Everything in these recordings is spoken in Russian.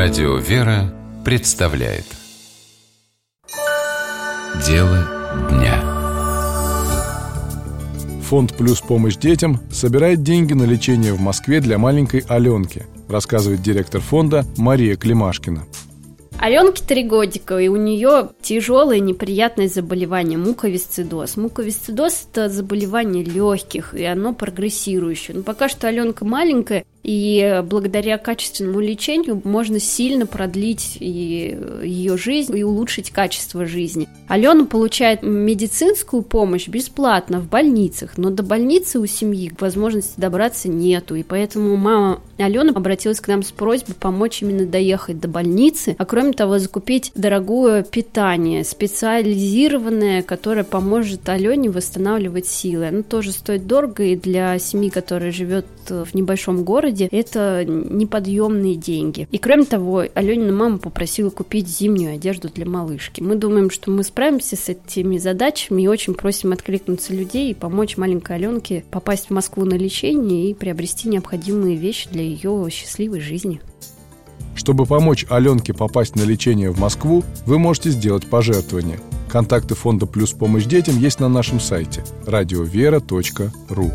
Радио «Вера» представляет Дело дня. Фонд «Плюс. Помощь детям» собирает деньги на лечение в Москве для маленькой Аленки, рассказывает директор фонда Мария Климашкина. Аленке 3 годика, и у нее тяжелое неприятное заболевание – муковисцидоз. Муковисцидоз – это заболевание легких, и оно прогрессирующее. Но пока что Аленка маленькая, и благодаря качественному лечению можно сильно продлить и ее жизнь, и улучшить качество жизни. Алена получает медицинскую помощь бесплатно в больницах, но до больницы у семьи возможности добраться нету, и поэтому мама Алены обратилась к нам с просьбой помочь именно доехать до больницы, а кроме того закупить дорогое питание, специализированное, которое поможет Алене восстанавливать силы. Оно тоже стоит дорого, и для семьи, которая живет в небольшом городе, это неподъемные деньги. И кроме того, Аленина мама попросила купить зимнюю одежду для малышки. Мы думаем, что мы справимся с этими задачами и очень просим откликнуться людей и помочь маленькой Аленке попасть в Москву на лечение и приобрести необходимые вещи для ее счастливой жизни. Чтобы помочь Аленке попасть на лечение в Москву, вы можете сделать пожертвование. Контакты фонда «Плюс. Помощь детям» есть на нашем сайте radiovera.ru.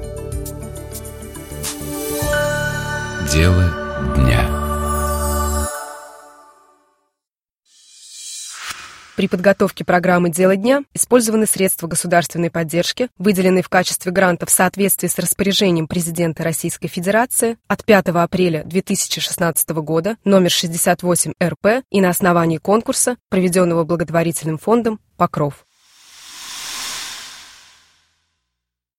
Дело дня. При подготовке программы «Дело дня» использованы средства государственной поддержки, выделенные в качестве гранта в соответствии с распоряжением президента Российской Федерации от 5 апреля 2016 года номер 68 РП и на основании конкурса, проведенного благотворительным фондом «Покров».